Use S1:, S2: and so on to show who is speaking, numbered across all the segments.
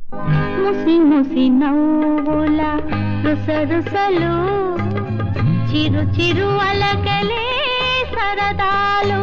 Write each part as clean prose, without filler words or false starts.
S1: ముసి ముసి నవ్వుల రుసరుసలు, చిరు చిరు అలకలే సరదాలు.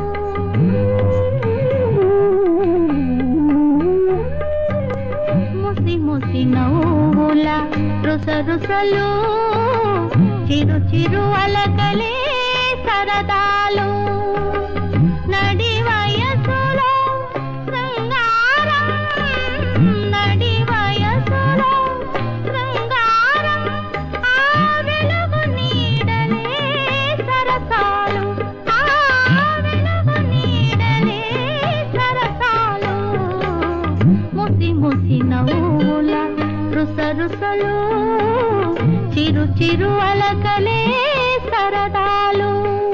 S1: ముసి ముసి నవ్వుల రుసరుసలు, చిరు చిరు అలకలే సరదాలు. నడి వయసులో శృంగారం, నడి వయసులో శృంగారం, ఆ వెలుగు నీడలే సరసాలు, ఆ వెలుగు నీడలే సరసాలు. ముసి ముసి నవ్వుల రుసరుసలు, చిరు చిరు అలకలే సరదాలు.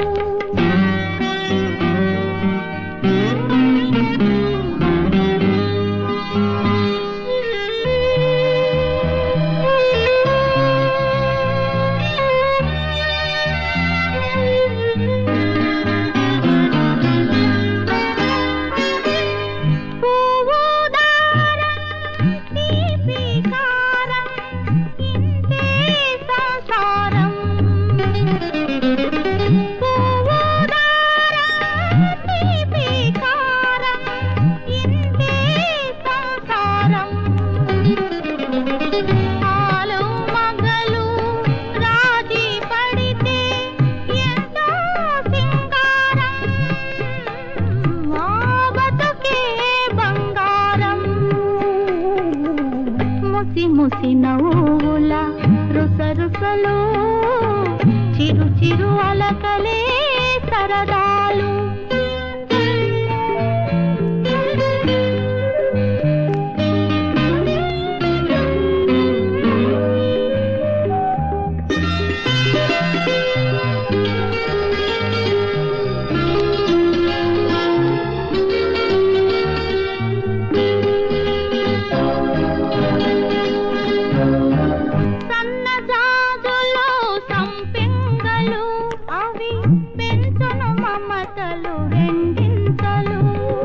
S1: ఆలు మగలు రాజీ పడితే ఎంతో సింగారం, ఆ బతుకే బంగారం. ముసి ముసి నవ్వుల రుసరుసలు, చిరు చిరు అలకలే సరదాలు. సన్నజాజులు సంపెంగలు, అవి పెంచును మమతలు రెండింతలు.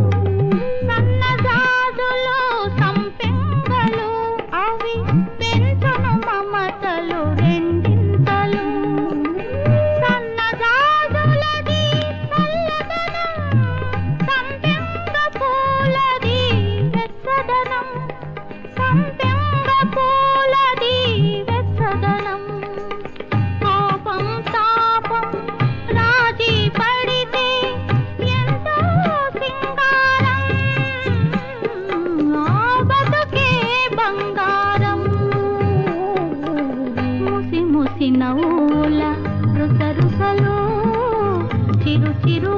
S1: సన్నజాజులు సంపెంగలు, అవి పెంచును మమతలు రెండింతలు. సన్నజాజులది చల్లదనం, సంపెంగ పూలది వెచ్చదనం, సంపెంగ పూలది వెచ్చదనం. కోపం తాపం రాజీ పడితే ఎంతో సింగారం, ఆ బతుకే బంగారం. ముసి ముసి నవ్వుల రుసరుసలు, చిరు చిరు